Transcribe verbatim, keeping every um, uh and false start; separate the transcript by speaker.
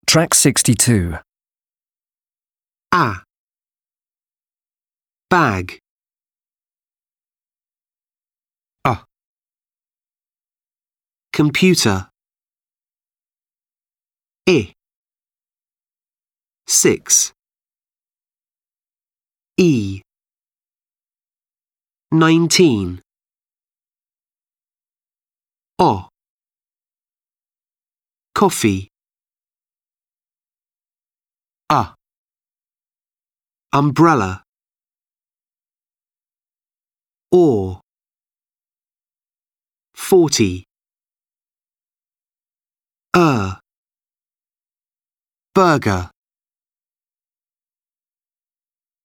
Speaker 1: Track sixty-two.
Speaker 2: A. Bag. A. Computer. I. Six. E. Nineteen. O. Coffee. A. Umbrella. Or. Forty. Er. Burger.